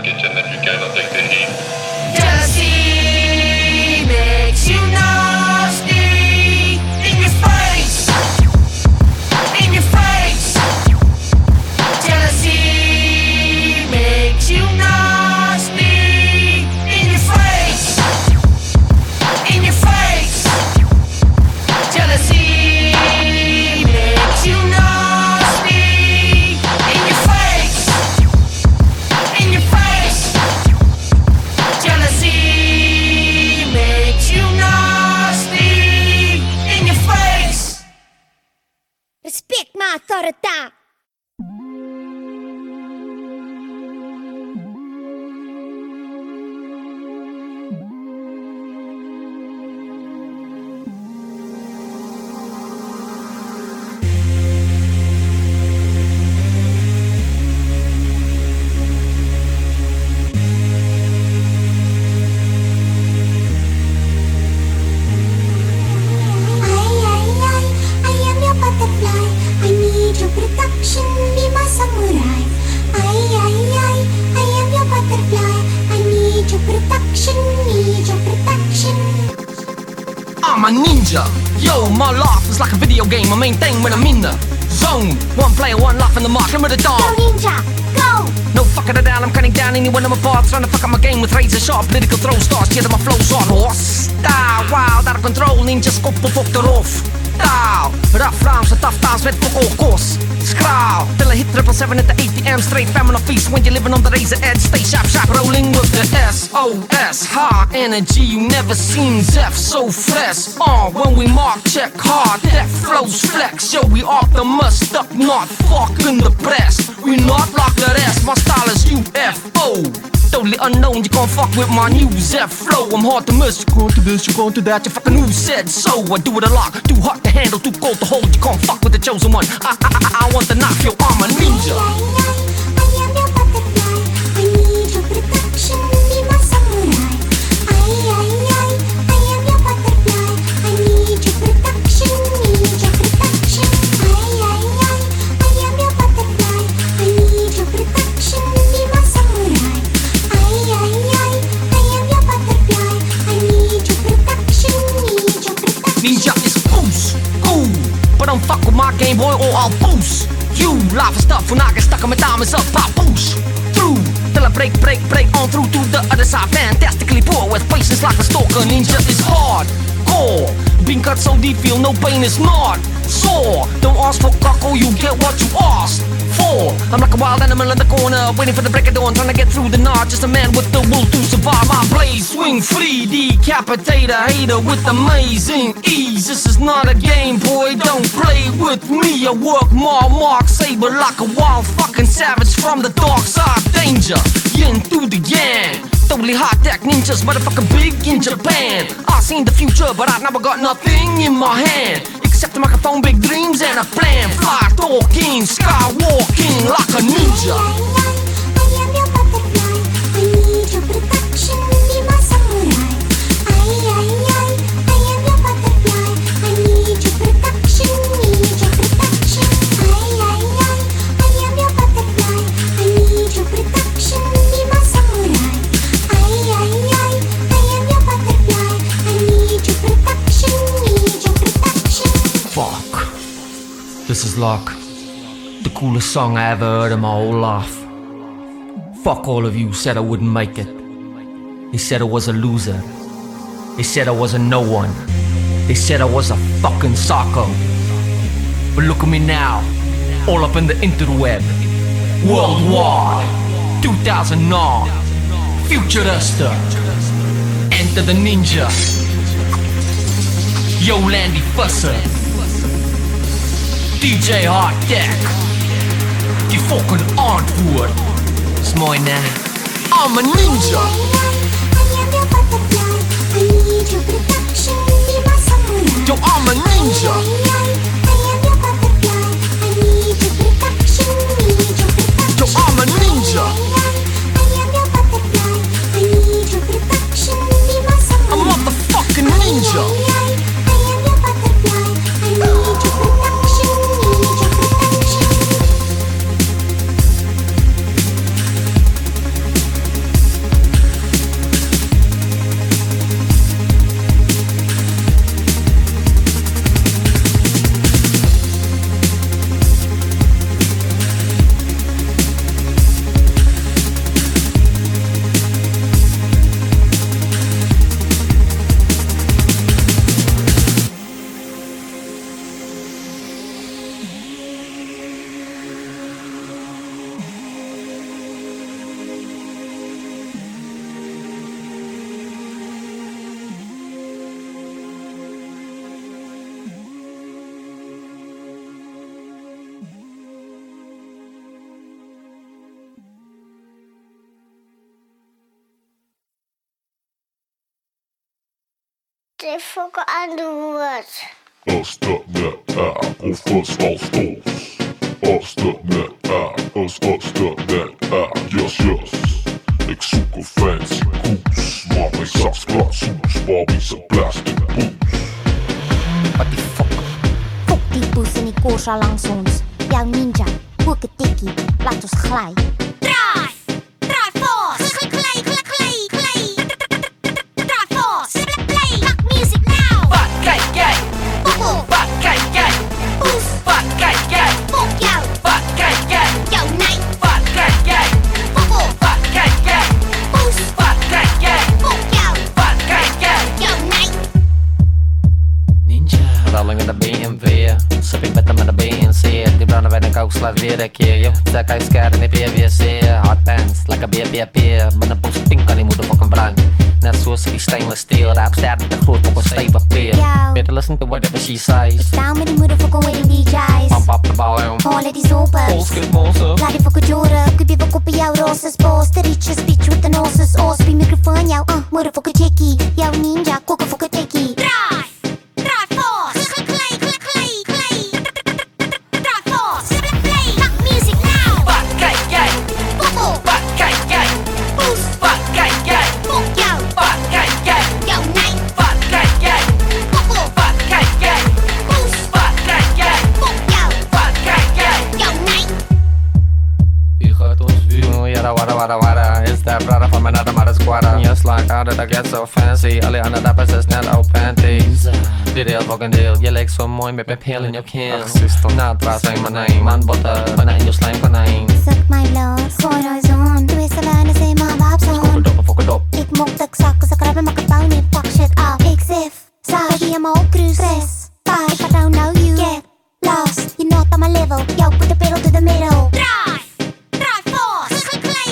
kitchen that you cannot take the heat. Jealousy makes you nasty. In your face. In your face. Jealousy makes you nasty. In your face. In your face. Jealousy makes you nasty. In your face. In your face. Jealousy makes you nasty. In your face. Respect my authority. I'm a ninja. Yo, my life is like a video game. My main thing when I'm in the zone. One player, one life in the mark. Remember the dawn. Go ninja, go! No fucking it down. I'm cutting down any one of my parts. Trying to fuck up my game with razor sharp political throw stars. Yeah, my flow's on horse. Style, wild, out of control. Ninja skop och fuck eraf. Style, rough rhymes and tough times with fuck all course. Scrowl, till I hit 777 at the ATM. Straight famine on feast when you're living on the razor edge. Stay sharp, sharp, rolling with the SOS. High energy, you never seen Zeph so fresh. When we mark, check hard, that flows flex. Yo, we optimus, stuck, not fucking the press. We not like the rest, my style is UFO. Totally unknown, you can't fuck with my new Zeph flow. I'm hard to miss, you can't do this, you can't do that. You fucking who said so? I do it a lot, too hot to handle, too cold to hold. You can't fuck with the chosen one. I want to knock your arm a ninja. I am your butterfly. I need your protection. Be my samurai. I am your butterfly. I need your protection. Need your protection. I am your butterfly. I need your protection. Be my samurai. I am your butterfly. I need your protection. Need your protection. Ninja is boost, cool. But don't fuck with my Game Boy or I'll boost. You live stuff when I get stuck on my diamonds up, I push through till I break on through to the other side. Fantastically poor with patience like a stalker. Ninja is hardcore. Being cut so deep, feel no pain is not sore. Don't ask for cockle, you get what you asked for. I'm like a wild animal in the corner, waiting for the break of dawn, trying to get through the night. Just a man with the will to survive. My blade swing free, decapitate a hater with amazing ease. This is not a game, boy, don't play with me. I work my mark saber like a wild fucking savage from the dark side. Danger, yin through the yang. Totally high tech ninjas, motherfucking big in Japan. I seen the future, but I never got nothing in my hand except a microphone, big dreams and a plan. Fly talking, skywalking like a ninja. I am your butterfly. I need your protection. Be my samurai. I am your butterfly. I need your protection. Need your protection. I am your butterfly. I need your protection. Be my samurai. I am your butterfly. I need your protection. Need your protection. Fuck. This is like the coolest song I ever heard in my whole life. Fuck all of you who said I wouldn't make it. They said I was a loser. They said I was a no one. They said I was a fucking psycho. But look at me now, all up in the interweb. Worldwide, 2009, Futurista. Enter the ninja. Yo, Landy Fusser. DJ Hard Deck. Die fucking antwoord is mooi, ne? I'm a ninja. I am your butterfly. I need your protection. Be my samurai. Yo, I'm a ninja. I am your butterfly. I need your protection. Need your protection. Yo, I'm a ninja. I am your butterfly. I need your protection. Be my samurai. I'm a motherfucking ninja. I am your butterfly. I need your protection. Need your protection. de fokken aan de woord. Als dat net of als stos. Als dat net als dat net yes. Ik zoek een fancy koers, maar mijn zak slaat soes, Bobby's een plastic poes. Wat die fuck? Fok die poes en die koers al langs ons. Jouw ninja, hoeke tikkie, laat ons glij. Draai fors. Glij. Draai fors. Play, rock music now. Wat kijk jij? Fokkel. Wat kijk jij? Poes. Wat kijk jij? Fok jou. Wat kijk jij? Jouw nee. Wat kijk jij? Fokkel. Wat kijk jij? Poes. Wat kijk jij? Fok jou. Wat kijk jij? Jouw nee. Ninja. Rolling in de BMW, sipping beter met de BNC. Die branden bij de kook slaat weer een keer. Je zeg hij scared in de PVC. Hot pants, like a BPP. Met een post pink kan die moeder fucking brand. Net zoals die stainless steel. Rap sterk met de groot op een stevig peer. Better listen to whatever she says. Down met die moeder fokken wedding DJ's. Pump up the volume. Holle die zopers. Polskut monster. Laat die fokken joren. Ik heb fokken op jouw roze spoors. De riches bitch with the noses. Ospie microfoon jou. Moeder fokken chickie. Jouw ninja, kokken fokken tikkie. Draai fors. Glij. Draai fors. Play, rock music now. Wat kijk jij? Fokkel. Wat kijk jij? Poes. Wat kijk jij? Fok jou. Wat kijk jij? Jouw nee. Wat kijk jij? Fokkel. Wat kijk jij? Poes. Wat kijk jij? Fok jou. Wat kijk jij? Jouw nee. Wie gaat ons vuur? Yara wara. Is that brother van mijn andere squadra? Yes, like how did I get so fancy? Alle andere dappers is net op panties. Dit heel fucking deel. Je lijkt zo mooi met mijn pil in je kin. Natra zijn mijn naam. Man botter, bijna in je slijmkonijn. Suck my blood. Gooi zon. Doe eens de lijnen, zeg maar babzon. Fok het op. Ik mok dat ik zakken, ze krabben, maar kapauw niet. Pak shit af. Ik zif. Saai, die helemaal op cruise. Stress. Five, I don't know you. Get lost. You're not on my level. Yo, put the pedal to the middle. Draai fors. Glij.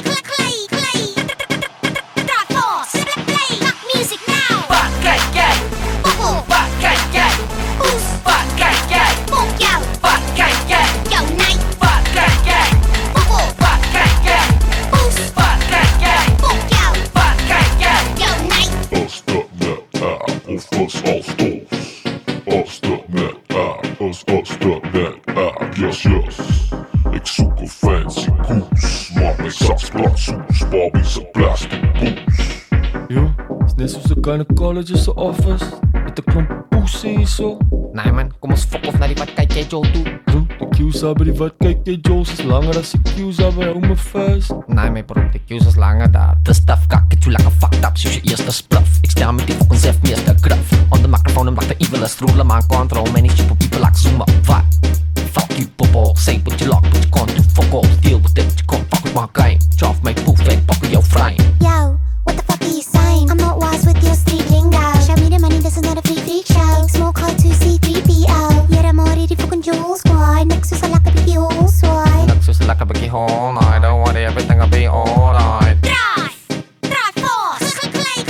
Draai fors. Play, rock music now. Wat kijk jij? Fokkel. Wat kijk jij? Poes. Wat kijk jij? Fok jou. Wat kijk jij? Jouw nee. Wat kijk jij? Fokkel. Wat kijk jij? Poes. Wat kijk jij? Fok jou. Wat kijk jij? Jouw nee. Als dat net of als stos. Als dat net als dat net yes. Ik zoek een fancy koers, maar mijn zak slaat soes, Bobby's een plastic poes. Yo, is net zoals de kleine colleges of office. Met de klomp poesie en zo. Nee man, kom eens fok of naar die wat kijk jij Joe toe. Bro, de Q's hebben die wat kijk je Joe's is langer als de Q's hebben, hou me vast. Nee man bro, de Q's is langer daar. De stuff kak het you like a fucked up, zoals je eerste spuff. Ik sta met die fucking zef meester graf. On de microfoon en maak de evil as roelen man control. Many stupid people like zoom up, what? Fuck you popo, say what you like, but you can't do fuck all. Deal with it, you can't fuck with my game. Drop my poof, fake fuck with your frame. Yo, what the fuck are you saying? I'm not wise with your street lingo. Show me the money, this is not a free show. Smoke hard to C3PO. Yeah, I'm already the fucking jewel squad. Next to like a big whole swine. Looks just like a biggie whole night. Don't worry, everything'll be alright. Draai fors. Glij.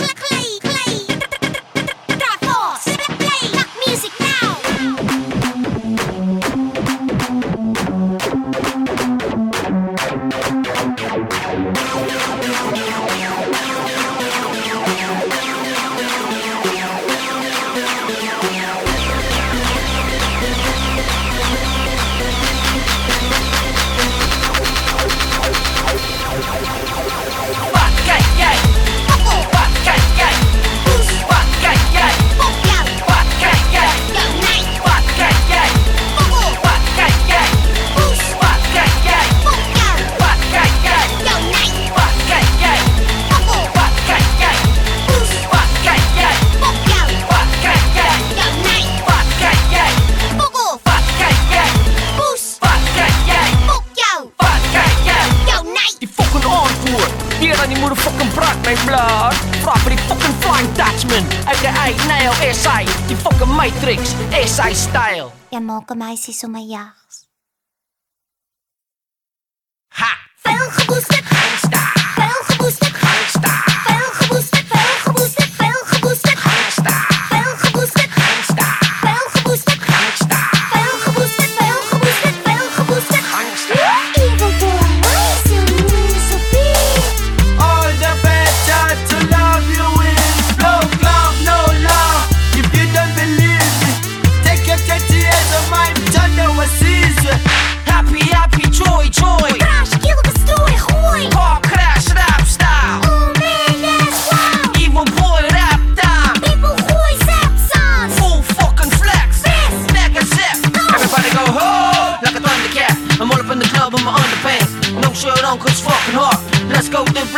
Draai fors. Play, rock music now. Wat kijk jij? Fokkel. Wat kijk jij? Poes. Wat kijk jij? Fok jou. Wat kijk jij? Jouw nee. Wat kijk jij? Fokkel. Wat kijk jij? Poes. Wat kijk jij? Fok jou. Wat kijk jij? Jouw nee. Wat kijk jij? Fokkel. Wat kijk jij? Poes. Wat kijk jij? Fok jou. Wat kijk jij? Jouw nee. Wat kijk jij? Fokkel. Wat kijk jij? Poes. Wat kijk jij? Fok jou. Wat kijk jij? Jouw nee. Die fucking aanvoer. Hier aan die moeder fucking brak, mijn blood. Vraag voor die fucking flying Dutchman. A.k.a. Nile SI. Die fucking Matrix. SI style. Ja, mogen meisjes om mijn jachts. Ha! Veel geboosterd. Gangsta. Veel geboosterd. Gangsta. Veel geboosterd. Veel geboosterd. Veel geboosterd. Gangsta. Veel geboosterd. Gangsta. Veel geboosterd. Gangsta. Veel geboosterd. Veel geboosterd. Veel geboosterd. Gangsta. Evil boy. So mean, so big. All the bad shots to love you in. No love, no love. You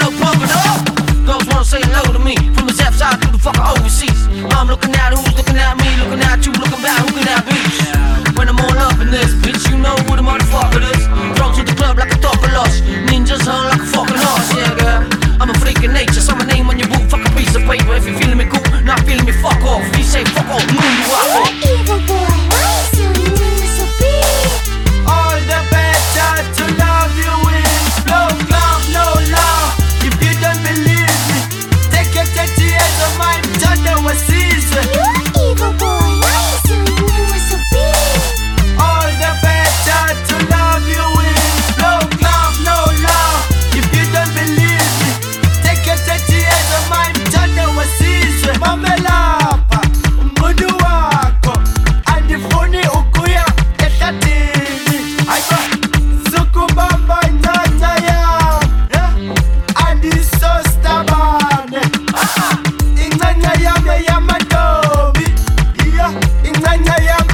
blow, pump it up. Girls wanna say hello to me from the Zap side to the fucker overseas. I'm looking at who's looking at me, looking at you, looking back, who can that be? When I'm all up in this, bitch, you know who the motherfucker is. Throw to the club like a top of lush, ninjas hung like a fucking horse, yeah, girl. I'm a freak of nature, so my name on your boot, fuck a piece of paper. If you feeling me cool, not feeling me, fuck off. We say fuck off, move you out. You're evil boy, why you so big? All the better to love you in slow, calm, no love. If you don't believe me, take your 30 years of mine, turn them a season. You're evil boy, why you so big? All the better to love you in slow, calm, no love. If you don't believe me, take your 30 years of mine, turn them a season. Mamelapa, mbudu wako, andifuni ukuya, etatini. I got Zukubamba nyanya yam, andi so stubborn. Inyanya yam ya madobi, inyanya yam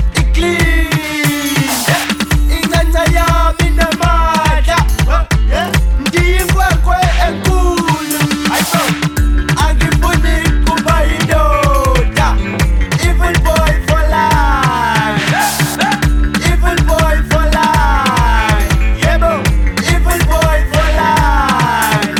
clean, inyanya yam inamada, ndiyingwe kwe enkulu. I got angifuni kuba indoda, evil boy for life. Evil boy for life, yeah bro. Evil boy for life,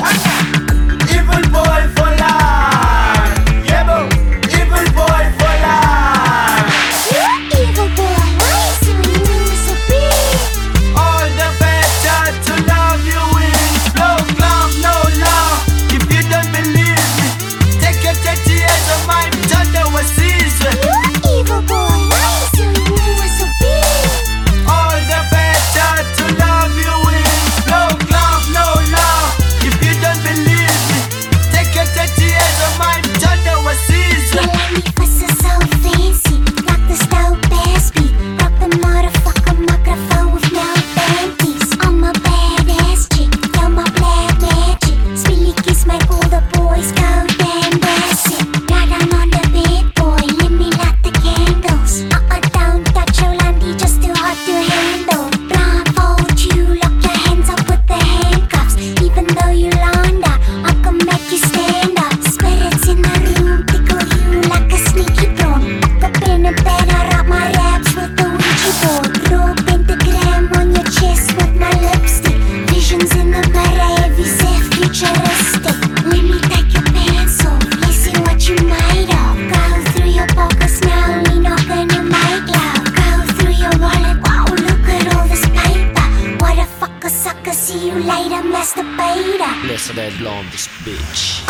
evil boy for life, yeah bro. Evil boy for life. You're evil boy, why you so big? All the better to love you in slow, calm, no love. If you don't believe me, take your 30 years of mine, turn them a season. You're evil boy, why you so big? All the better to love you in slow, calm, no love. If you don't believe me, take your 30 years of mine, turn them a season. Your life was so fancy, like the stove bass beat. Rock the motherfucker microphone with no panties. I'm a badass chick, you're my black magic. Spilly kiss make all the boys go damn basic. Got on the bed, boy, let me light the candles. Don't touch your landy, just too hot to handle. Blindfold you, lock your hands up with the handcuffs. Even though you lined up, I can make you stand up. Spirits in the room, tickle you like a sneaky prawn. Back up in the bed, I wrap my raps with the Ouija board. Draw a pentagram on your chest with my lipstick. Visions in the mirror, heavy set, futuristic. Let me take your pants off, let's see what you made of. Go through your pockets now, we not gonna make love. Go through your wallet, wow, look at all this paper. What a fucker, sucker, see you later, masturbator. Listen that blonde bitch.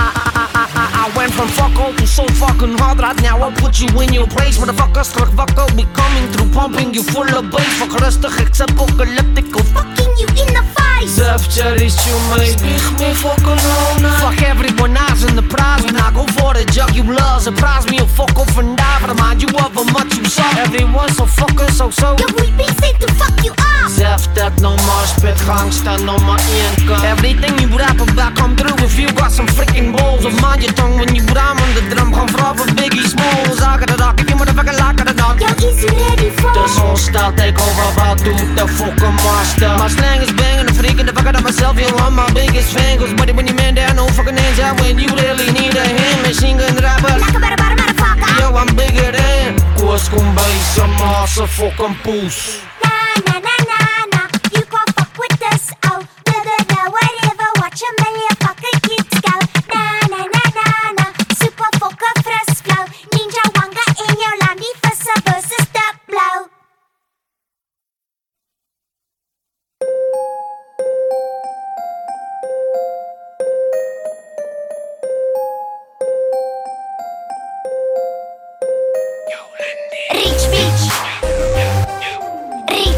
I went from fucker to so fucking hard right now. I'll put you in your place. Motherfuckers terug wakker, be coming through, pumping you full of bass. Fuck rustig, ik zet apocalyptical. Fucking you in the face. Zef cherries, chew me. Spieg me fucking on. Fuck everyone else in the prize. When I go for the jugular, surprise me, you'll fuck off and die. But remind you of how much you suck. Everyone's so fucking so. Yo, we been sent to fuck you up. Zef dat no more, spit gangsta nummer 1 kant. Everything you rap about come through if you got some freaking balls. Of mind your tongue when you ram on the drum. Gaan vrouw voor Biggie Smalls. I got it rock, if you motherfucking like it dog. Yo, is you ready for? De zon staat, take over, wat doet de fucking master? My slang is banging, the freaking the fucking of myself. You want my biggest fan, cause buddy when you man there, no fucking hands out. When you really need a hand, machine gun rapper. Like a better motherfucker. Yo, I'm bigger than Koos kom bij zijn massa fucking poes. Na na na na na, you gon' fuck with us, oh. Da da da, whatever, watch a million fucking kids go. Na na na na na, super fucker fresh flow. Ninja wanga in your landy for some versus that blow. Reach, reach.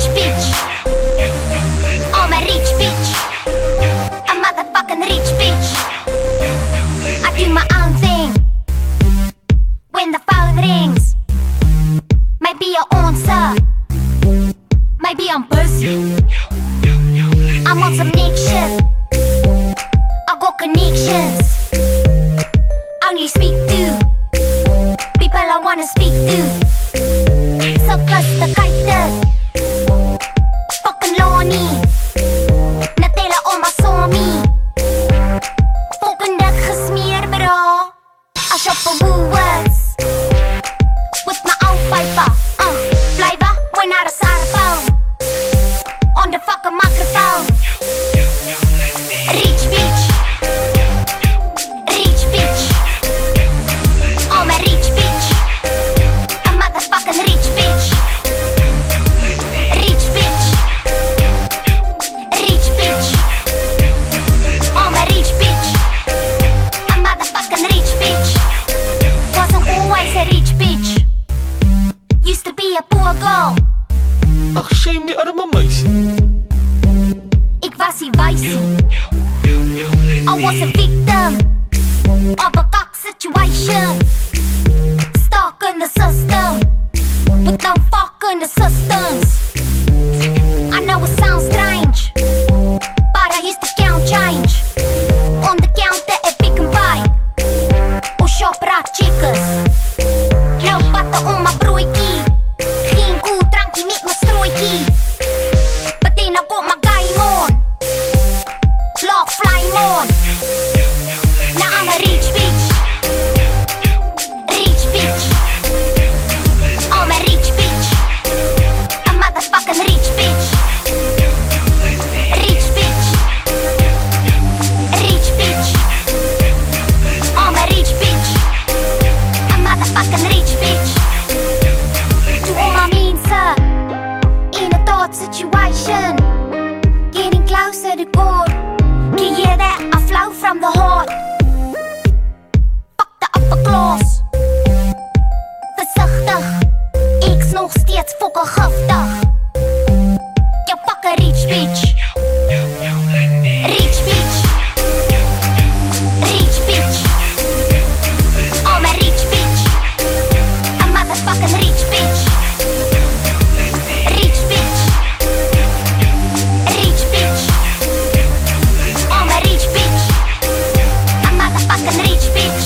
fucking rich bitch.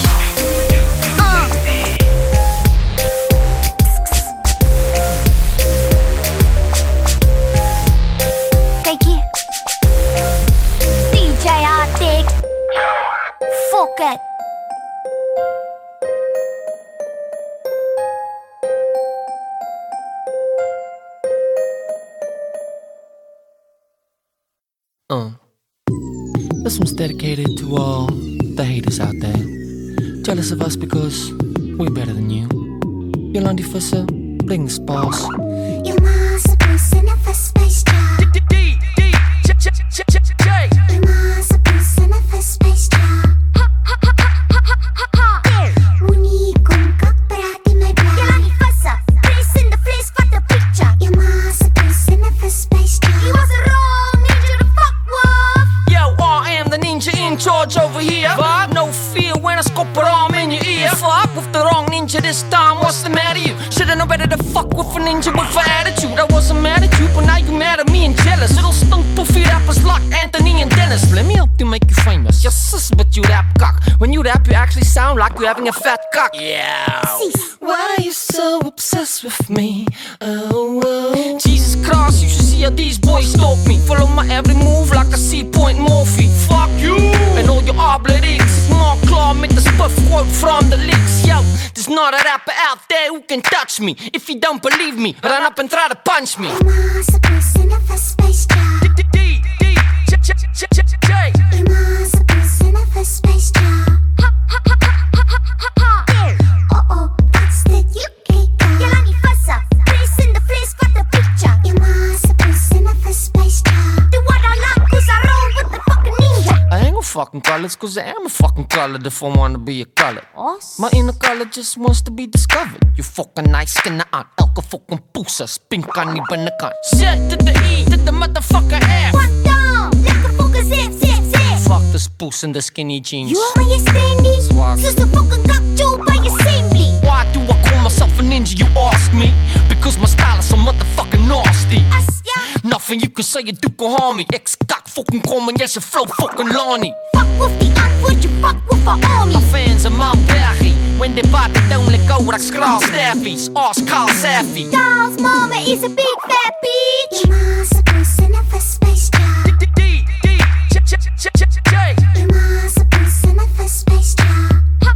Kijk DJ Arctic. Fuck it. This one's dedicated to all the haters out there, jealous of us because we're better than you. Jolandi Visser, bring the spas. Your ma's a person of a space job. Your ma's a person of a space job. Muni kung kakparati may bra. Jolandi Visser, place in the place for the picture. Your ma's a person of a space job. He wasn't wrong, ninja to fuck with. Yo, I am the ninja in charge over here. But no fear when I scope it arm in your ear. Fuck with the wrong ninja this time, what's the matter you? Should've known better to fuck with a ninja with an attitude. I wasn't mad at you, but now you mad at me and jealous. Little stunk poofy rappers like Anthony and Dennis. Let me help you make you famous. You're sus, but you rap cock. When you rap, you actually sound like you're having a fat cock. Yeah. Why you so obsessed with me? Oh. Jesus Christ, you should see how these boys stalk me. Follow my every move like a C-point Morphe. Fuck you and all your oblitics. Mark Claw met the spuff quote from the licks. Yo, there's not a rapper out there who can touch me. If you don't believe me, run up and try to punch me. Your ma's a person of a space job. Your ma's a person of a space job. Uh-oh, that's the UK guy. Jolandi Visser, place in the place for the picture. Your ma's a person of a space job. Do what I like, cause I roll with the fucking ninja. I ain't gon' fucking colors, cause I am a fucking color if I wanna be a color. My inner color just wants to be discovered. You fucking nice skin aan, elke fucking poesa, spink aan die binnekant. Z to the E to the motherfucker F. What down? Lekker fokken zip. Fuck this poes in the skinny jeans. You maar je standy. Swag. Soos de fucking kakjo by je assembly. Why do I call myself a ninja, you ask me? Because my style is so motherfucking nasty. As ja, Nothing you can say, you do can harm me. Ex-kak fucking kom en jij zijn flow fucking Lonnie. fuck with die antwoord, you fuck with a army. My fans are my bergie. When they bought they don't let go, like scrawl staffies. Ask Carl Saffy. Dolls mama is a big fat bitch. Your ma's a person of a space job. Your ma's a person of a space job.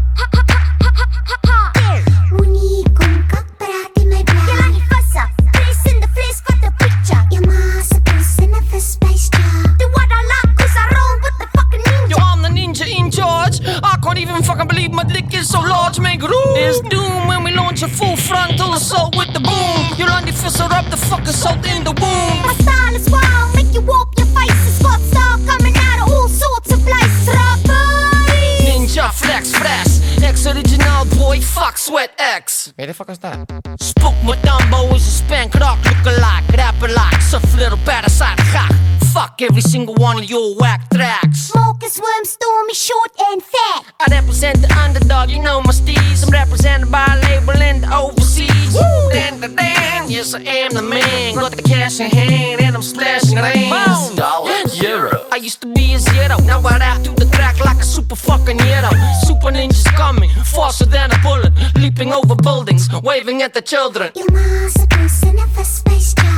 Muni kung kakparati may bra. Jolandi Visser, place in the place for the picture. Your ma's a person of a space job. Do what I like, cause I roll with the fucking Yo, ninja. I'm the ninja in charge. I can't even fucking believe my dick is so large. Make room. It's doom when we launch a full frontal assault with the boom. Jolandi Visser up the fucking salt in the womb. My style is wild, make you warp your faces. Got style coming out of all sorts of places. Robbery. Ninja flex fresh. Ex-original boy, fuck Sweat X. Weet je fuck is dat? Spook my Dumbo is a spank rock look-alike. Rapper like, soft little parasite gak. Fuck every single one of your whack tracks. Smoke is worm, stormy, short and fat. I represent the underdog, you know my steez. I'm represented by a label in the overseas. Woo! Dan, yes I am the man. Got the cash in hand and I'm slashing lanes. Dollars, euro. I used to be a zero, now I rap through the track like a super fucking hero. Super ninjas coming, faster than a bullet. Leaping over buildings, waving at the children. Your ma's a person of a space job.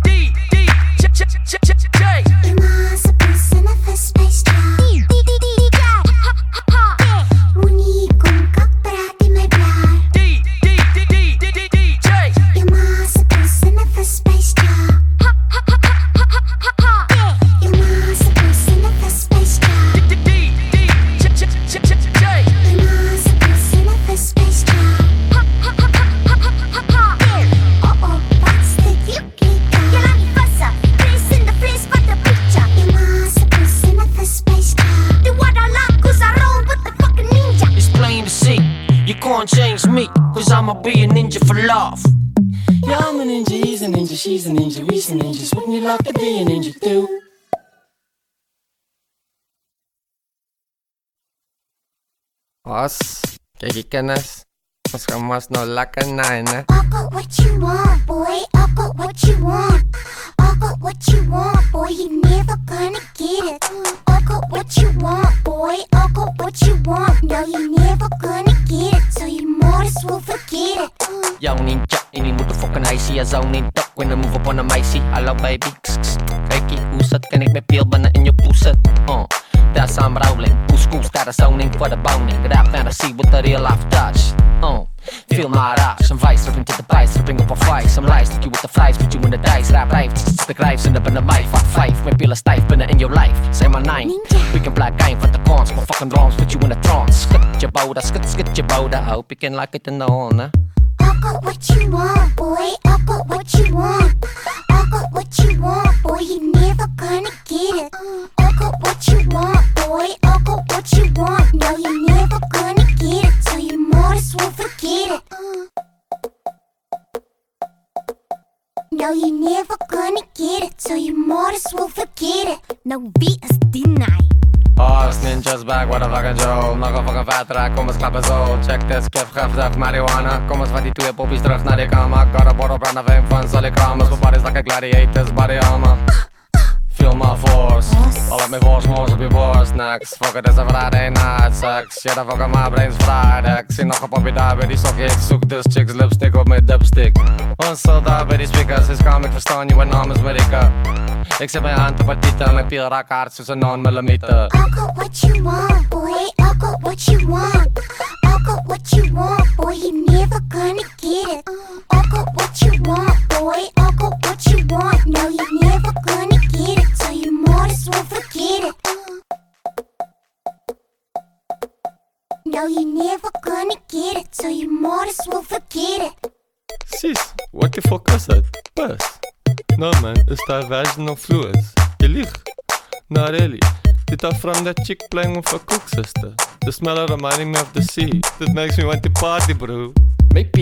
Your ma's a person of a space job. Muni kung kakparati may bra. Your ma's a person of a space job. Your ma's a person of a space job. Your ma's a person of a space job. Uh-oh, that's the UK guy. Jolandi Visser, place in the place for the picture. Your ma's a person of a space job. Do what I like, cause I roll with the fucking ninja. It's plain to see, you can't change me, cause I'ma be a ninja for love. Yeah, I'm a ninja, he's a ninja, she's a ninja, we's a ninjas. Wouldn't you like to be a ninja too? Os, kijk je kennis. Ons gaan mas nou lekker nine, hè? I got what you want, boy. I got what you want. I got what you want, boy, you never gonna get it. I got what you want, boy, I got what you want. No, you never gonna get it, so you might as well forget it. Yo ninja, ini motherfucking icy. I zone in duck when I move up on the icy. Hallo baby, kijk je hoe zat, kan ik met peelbannen in je poeset. That's I'm rolling, couscous, got a zoning for the boning. That fantasy with the real life touch. Feel my rush, I'm vice, ripping to the bice, ripping up a vice. I'm lies, stick you with the flies, put you in the dice. Rap life, the grijfs in de binnen mij. Fuck 5, met pillen stijf binnen in your life. Say my 9, we can black game for the cons. My fucking drums, put you in a trance. Skut je boda, skut je boda. Hope you can like it in the horn, huh? I got what you want, boy, I got what you want. I got what you want, boy, you never gonna get it. I got what you want, boy, I got what you want. No, you never gonna get it, so you might as well forget it. No, you never gonna get it, so you might as well forget it. Nou, wie is die naai? Horse ninjas back, what a fucking Joe. Nog een fucking vet track, kom eens klappen zo. Check this, kif, gif, marijuana. Kom eens van die twee poppies terug naar die kamer. Got a bottle brand of fame van Sally Kramers. My body's like a gladiator's body armor. Feel my force. All of my force moves op je borst. Next, fuck it is a Friday night sex. Yeah, the fucking my brain's fried. Ik zie nog een poppie daar bij die sokje. Ik zoek dus chicks lipstick op mijn dipstick. Ons soldaat bij die speakers. Is kam, ik verstaan je, mijn naam is Marika. Ik zet mijn hand op het titel en ik peel raak hard zoals een 9 mm. I got what you want, boy, I got what you want. I got what you want, boy, you never gonna get it. I got what you want, boy, I got what you want. No, you never gonna get it, so you might as well forget it. No, you never gonna get it, so you might as well forget it. Sis, what the fuck is that? Bus? No man, it's the vaginal fluids. Je liegt. Not really. Dit are from that chick playing with her cook sister. The smell of reminding me of the sea. That makes me want to party, bro. Make